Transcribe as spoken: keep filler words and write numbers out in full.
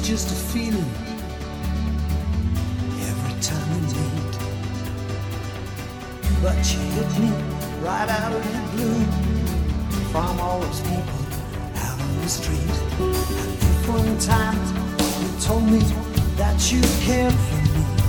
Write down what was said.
just a feeling every time we meet. But you hit me right out of the blue from all those people out on the street. And if one time you told me that you cared for me,